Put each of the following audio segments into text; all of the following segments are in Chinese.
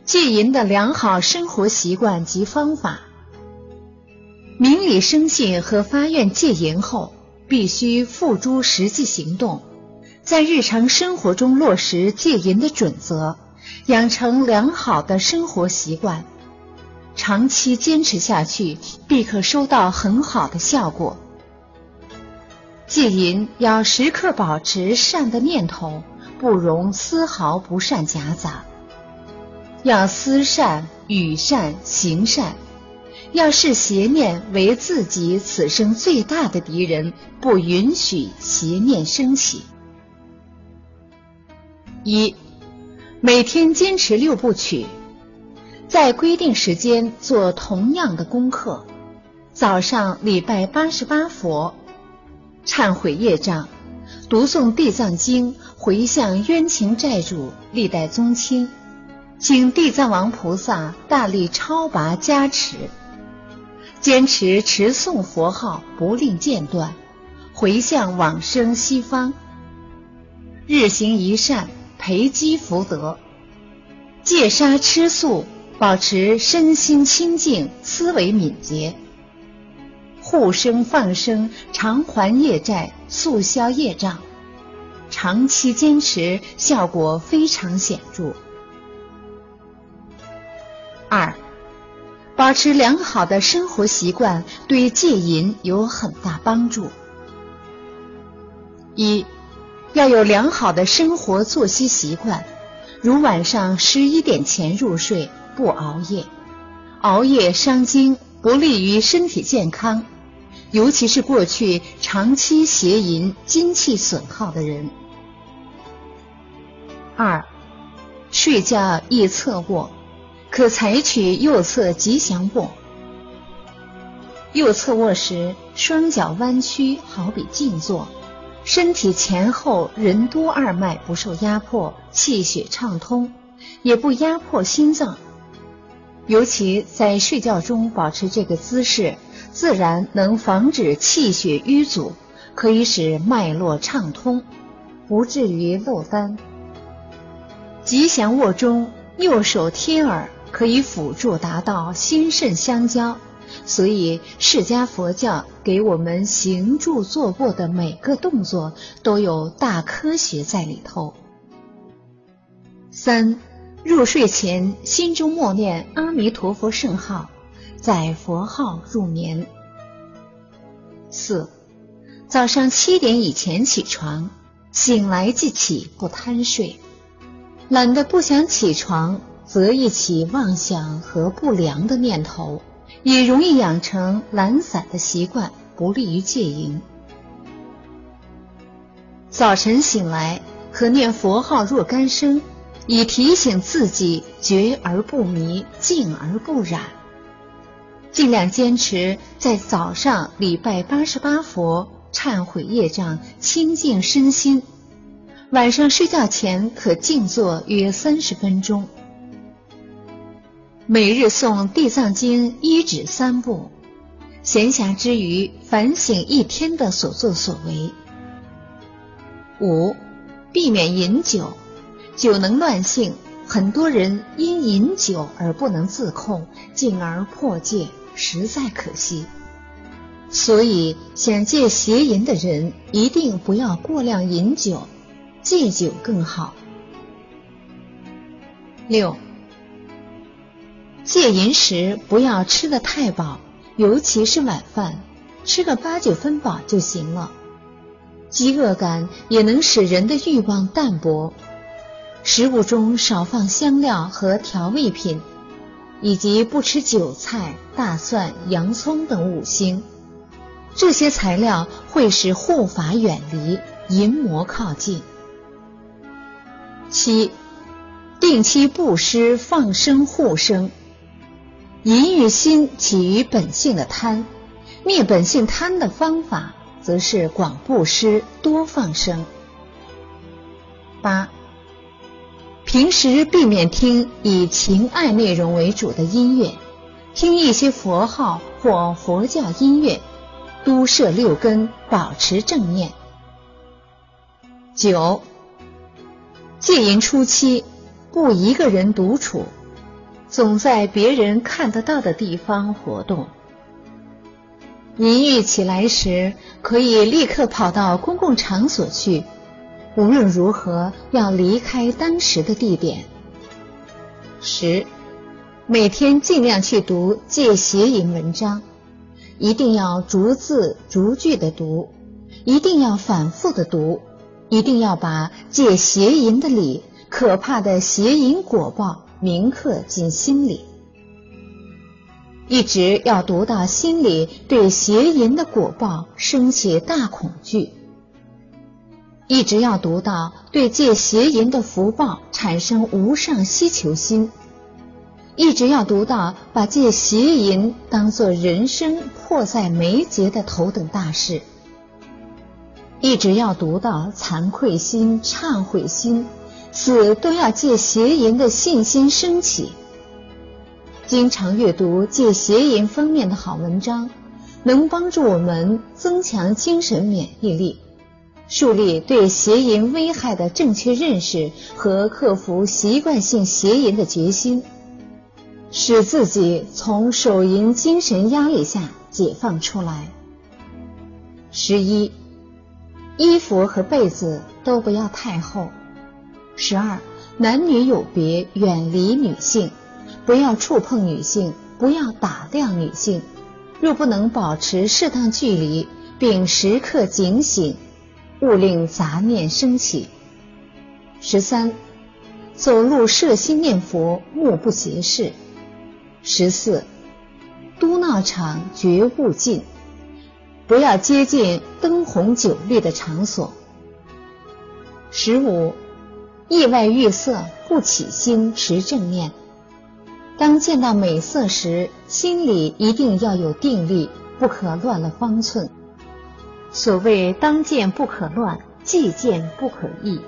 戒淫的良好生活习惯及方法。明理生信和发愿戒淫后，必须付诸实际行动，在日常生活中落实戒淫的准则，养成良好的生活习惯，长期坚持下去，必可收到很好的效果。戒淫要时刻保持善的念头，不容丝毫不善夹杂。要思善、语善、行善，要视邪念为自己此生最大的敌人，不允许邪念升起。1. 每天坚持6部曲，在规定时间做同样的功课。早上礼拜88佛，忏悔业障，读诵地藏经，回向冤情债主、历代宗亲，请地藏王菩萨大力超拔加持，坚持持诵佛号不令间断，回向往生西方，日行一善，培积福德，戒杀吃素，保持身心清净，思维敏捷，护生放生，偿还业债，速消业障，长期坚持，效果非常显著。2. 保持良好的生活习惯对戒淫有很大帮助。1. 要有良好的生活作息习惯，如晚上11点前入睡，不熬夜。熬夜伤精，不利于身体健康，尤其是过去长期邪淫、精气损耗的人。2. 睡觉宜侧卧，可采取右侧吉祥卧。右侧卧时，双脚弯曲，好比静坐，身体前后任督二脉不受压迫，气血畅通，也不压迫心脏。尤其在睡觉中保持这个姿势，自然能防止气血淤阻，可以使脉络畅通，不至于漏丹。吉祥卧中，右手贴耳，可以辅助达到心肾相交，所以释迦佛教给我们行住坐卧的每个动作都有大科学在里头。3. 入睡前心中默念阿弥陀佛圣号，在佛号入眠。4. 早上7点以前起床，醒来即起，不贪睡。懒得不想起床，则一起妄想和不良的念头，也容易养成懒散的习惯，不利于戒淫。早晨醒来，可念佛号若干声，以提醒自己觉而不迷，静而不染。尽量坚持在早上礼拜88佛，忏悔业障，清净身心。晚上睡觉前可静坐约30分钟。每日诵地藏经1至3部，闲暇之余反省一天的所作所为。5. 避免饮酒，酒能乱性，很多人因饮酒而不能自控，进而破戒，实在可惜。所以想戒邪淫的人一定不要过量饮酒，戒酒更好。6. 戒淫时不要吃得太饱，尤其是晚饭，吃个8、9分饱就行了。饥饿感也能使人的欲望淡薄。食物中少放香料和调味品，以及不吃韭菜、大蒜、洋葱等五辛，这些材料会使护法远离，淫魔靠近。7. 定期布施放生护生。淫欲心起于本性的贪，灭本性贪的方法则是广布施，多放生。8. 平时避免听以情爱内容为主的音乐，听一些佛号或佛教音乐，都摄6根，保持正念。9. 戒淫初期不一个人独处， 总在别人看得到的地方活动。一遇起来时，可以立刻跑到公共场所去，无论如何要离开当时的地点。10. 每天尽量去读戒邪淫文章，一定要逐字逐句地读，一定要反复地读，一定要把戒邪淫的理、可怕的邪淫果报铭刻进心里，一直要读到心里对邪淫的果报升起大恐惧，一直要读到对戒邪淫的福报产生无上希求心，一直要读到把戒邪淫当作人生迫在眉睫的头等大事，一直要读到惭愧心、忏悔心，死都要戒邪淫的信心升起。经常阅读戒邪淫方面的好文章，能帮助我们增强精神免疫力，树立对邪淫危害的正确认识和克服习惯性邪淫的决心，使自己从手淫精神压力下解放出来。11. 衣服和被子都不要太厚。12. 男女有别，远离女性，不要触碰女性，不要打量女性，若不能保持适当距离，并时刻警醒，勿令杂念升起。13. 走路摄心念佛，目不斜视。14. 都闹场绝勿近，不要接近灯红酒绿的场所。15. 意外遇色，不起心持正念。当见到美色时，心里一定要有定力，不可乱了方寸。所谓当见不可乱，即见不可异。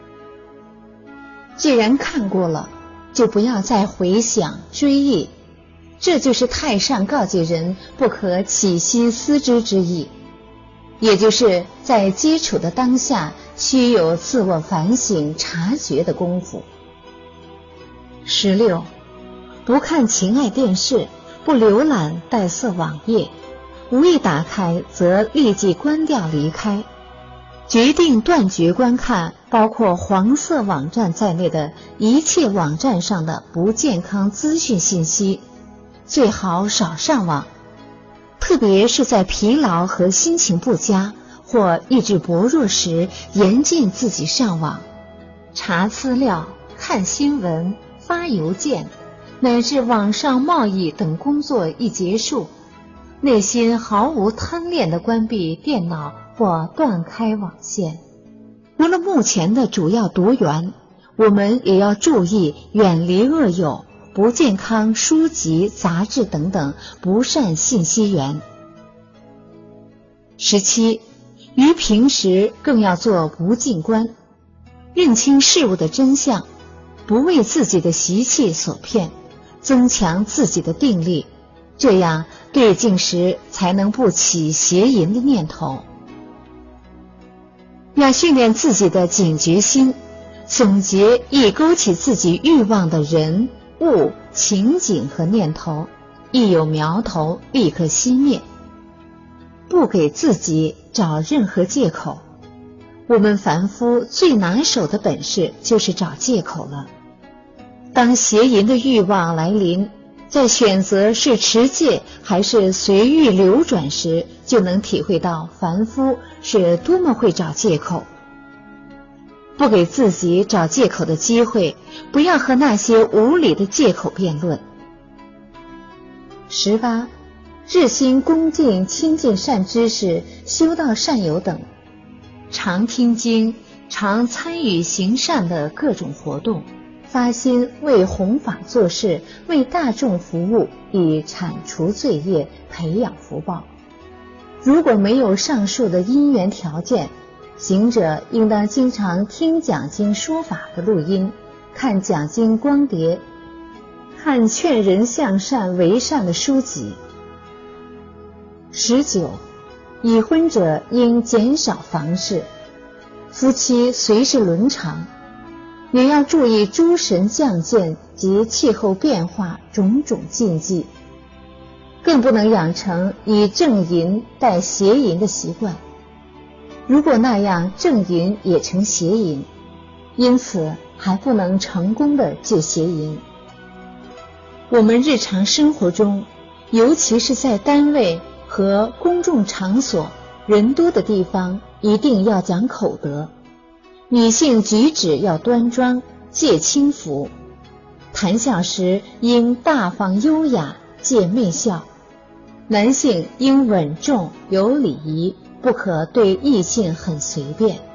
既然看过了，就不要再回想追忆，这就是太上告诫人不可起心思之之意，也就是在基础的当下须有自我反省察觉的功夫。16. 不看情爱电视，不浏览带色网页，无意打开则立即关掉离开，决定断绝观看包括黄色网站在内的一切网站上的不健康资讯信息，最好少上网，特别是在疲劳和心情不佳或意志薄弱时，严禁自己上网。查资料、看新闻、发邮件，乃至网上贸易等工作一结束，内心毫无贪恋地关闭电脑或断开网线。除了目前的主要读源，我们也要注意远离恶友、不健康书籍、杂志等等不善信息源。17. 于平时更要做无尽观，认清事物的真相，不为自己的习气所骗，增强自己的定力，这样对境时才能不起邪淫的念头。要训练自己的警觉心，总结易勾起自己欲望的人、物、情景和念头，一有苗头立刻熄灭，不给自己找任何借口。我们凡夫最拿手的本事就是找借口了。当邪淫的欲望来临，在选择是持戒还是随欲流转时，就能体会到凡夫是多么会找借口。不给自己找借口的机会，不要和那些无理的借口辩论。18. 日心恭敬亲近善知识，修道善友等，常听经，常参与行善的各种活动，发心为弘法做事，为大众服务，以铲除罪业，培养福报。如果没有上述的因缘条件，行者应当经常听讲经说法的录音，看讲经光碟，看劝人向善为善的书籍。19. 已婚者应减少房事，夫妻随时伦常， 也要注意诸神降见及气候变化种种禁忌，更不能养成以正淫代邪淫的习惯。如果那样正淫也成邪淫，因此还不能成功的戒邪淫。我们日常生活中，尤其是在单位和公众场所人多的地方，一定要讲口德。女性举止要端庄，戒轻浮，谈笑时应大方优雅，戒媚笑。男性应稳重有礼仪，不可对异性很随便。